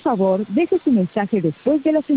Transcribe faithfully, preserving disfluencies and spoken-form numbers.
favor, deje su mensaje después de la señal.